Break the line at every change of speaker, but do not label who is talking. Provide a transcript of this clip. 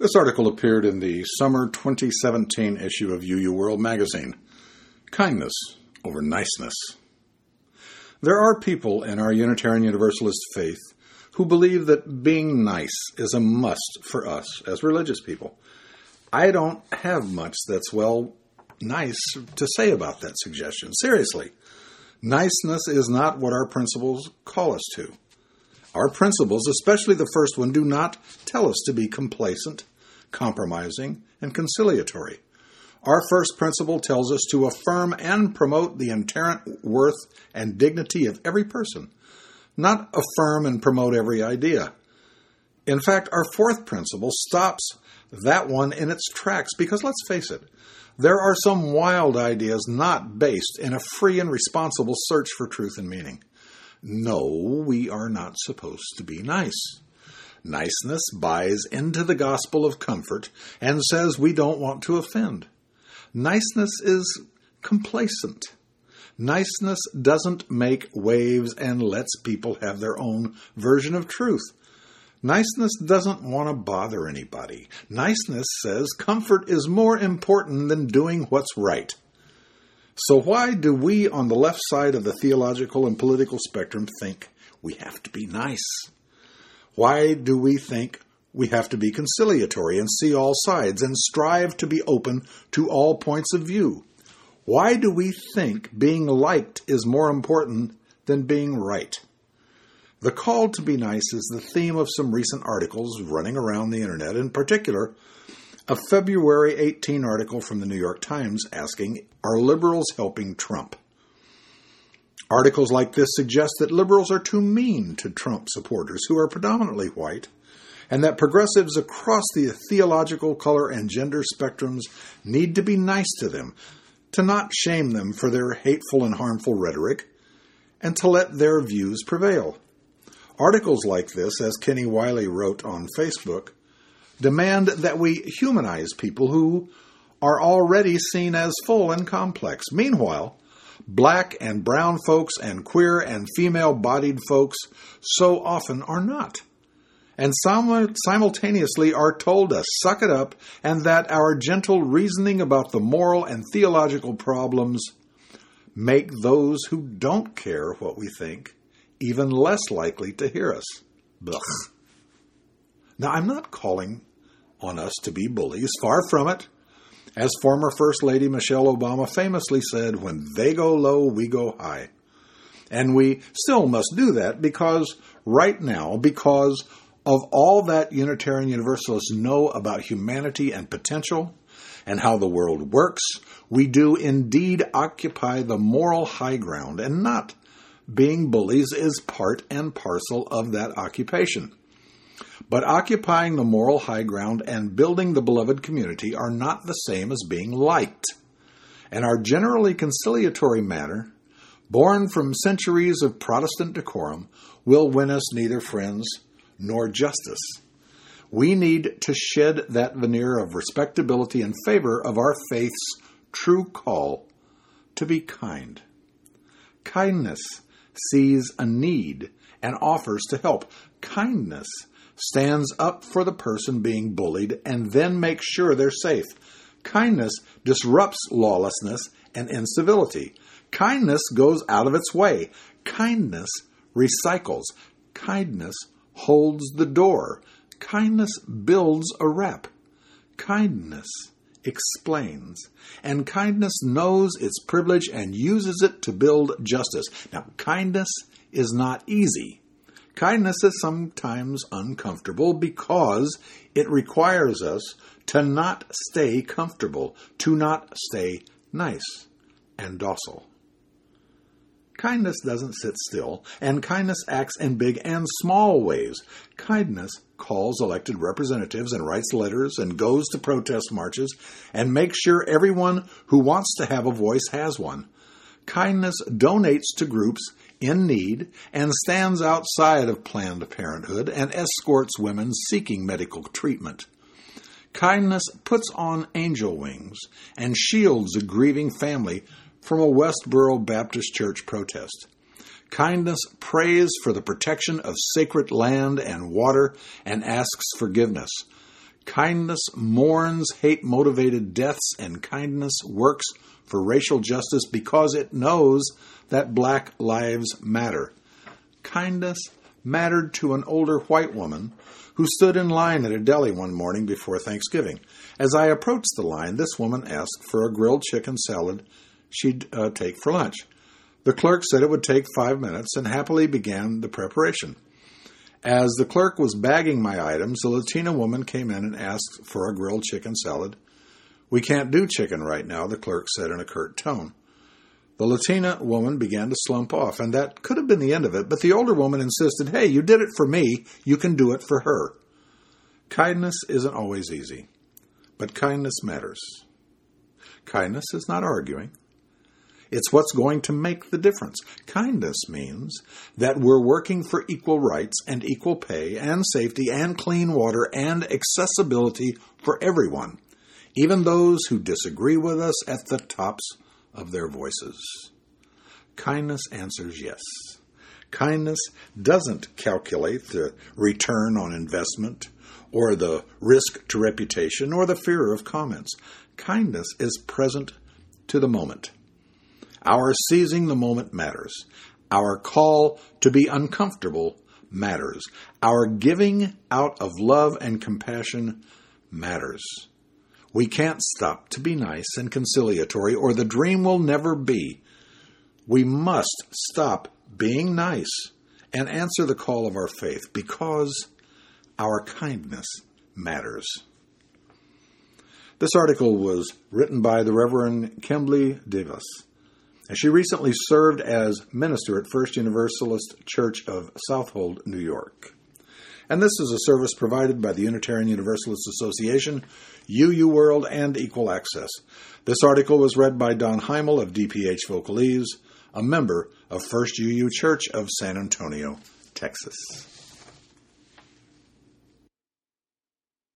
This article appeared in the summer 2017 issue of UU World magazine. Kindness over niceness. There are people in our Unitarian Universalist faith who believe that being nice is a must for us as religious people. I don't have much that's, nice to say about that suggestion. Seriously, niceness is not what our principles call us to. Our principles, especially the first one, do not tell us to be complacent, compromising, and conciliatory. Our first principle tells us to affirm and promote the inherent worth and dignity of every person, not affirm and promote every idea. In fact, our fourth principle stops that one in its tracks because, let's face it, there are some wild ideas not based in a free and responsible search for truth and meaning. No, we are not supposed to be nice. Niceness buys into the gospel of comfort and says we don't want to offend. Niceness is complacent. Niceness doesn't make waves and lets people have their own version of truth. Niceness doesn't want to bother anybody. Niceness says comfort is more important than doing what's right. So why do we on the left side of the theological and political spectrum think we have to be nice? Why do we think we have to be conciliatory and see all sides and strive to be open to all points of view? Why do we think being liked is more important than being right? The call to be nice is the theme of some recent articles running around the internet, in particular, a February 18 article from the New York Times asking, "Are liberals helping Trump?" Articles like this suggest that liberals are too mean to Trump supporters who are predominantly white, and that progressives across the theological, color, and gender spectrums need to be nice to them, to not shame them for their hateful and harmful rhetoric, and to let their views prevail. Articles like this, as Kenny Wiley wrote on Facebook, demand that we humanize people who are already seen as full and complex. Meanwhile, black and brown folks and queer and female-bodied folks so often are not, and simultaneously are told to suck it up and that our gentle reasoning about the moral and theological problems make those who don't care what we think even less likely to hear us. Blech. Now, I'm not calling on us to be bullies, far from it. As former First Lady Michelle Obama famously said, when they go low, we go high. And we still must do that because right now, because of all that Unitarian Universalists know about humanity and potential and how the world works, we do indeed occupy the moral high ground, and not being bullies is part and parcel of that occupation. But occupying the moral high ground and building the beloved community are not the same as being liked. And our generally conciliatory manner, born from centuries of Protestant decorum, will win us neither friends nor justice. We need to shed that veneer of respectability in favor of our faith's true call to be kind. Kindness sees a need and offers to help. Kindness stands up for the person being bullied and then makes sure they're safe. Kindness disrupts lawlessness and incivility. Kindness goes out of its way. Kindness recycles. Kindness holds the door. Kindness builds a rep. Kindness explains. And kindness knows its privilege and uses it to build justice. Now, kindness is not easy. Kindness is sometimes uncomfortable because it requires us to not stay comfortable, to not stay nice and docile. Kindness doesn't sit still, and kindness acts in big and small ways. Kindness calls elected representatives and writes letters and goes to protest marches and makes sure everyone who wants to have a voice has one. Kindness donates to groups in need and stands outside of Planned Parenthood and escorts women seeking medical treatment. Kindness puts on angel wings and shields a grieving family from a Westboro Baptist Church protest. Kindness prays for the protection of sacred land and water and asks forgiveness. Kindness mourns hate-motivated deaths, and kindness works for racial justice because it knows that black lives matter. Kindness mattered to an older white woman who stood in line at a deli one morning before Thanksgiving. As I approached the line, this woman asked for a grilled chicken salad she'd take for lunch. The clerk said it would take 5 minutes and happily began the preparation. As the clerk was bagging my items, a Latina woman came in and asked for a grilled chicken salad. "We can't do chicken right now," the clerk said in a curt tone. The Latina woman began to slump off, and that could have been the end of it, but the older woman insisted, "Hey, you did it for me, you can do it for her." Kindness isn't always easy, but kindness matters. Kindness is not arguing. It's what's going to make the difference. Kindness means that we're working for equal rights and equal pay and safety and clean water and accessibility for everyone, even those who disagree with us at the tops of their voices. Kindness answers yes. Kindness doesn't calculate the return on investment or the risk to reputation or the fear of comments. Kindness is present to the moment. Our seizing the moment matters. Our call to be uncomfortable matters. Our giving out of love and compassion matters. We can't stop to be nice and conciliatory, or the dream will never be. We must stop being nice and answer the call of our faith, because our kindness matters. This article was written by the Reverend Kimberly Davis. And she recently served as minister at First Universalist Church of Southold, New York. And this is a service provided by the Unitarian Universalist Association, UU World, and Equal Access. This article was read by Don Heimel of DPH Vocalese, a member of First UU Church of San Antonio, Texas.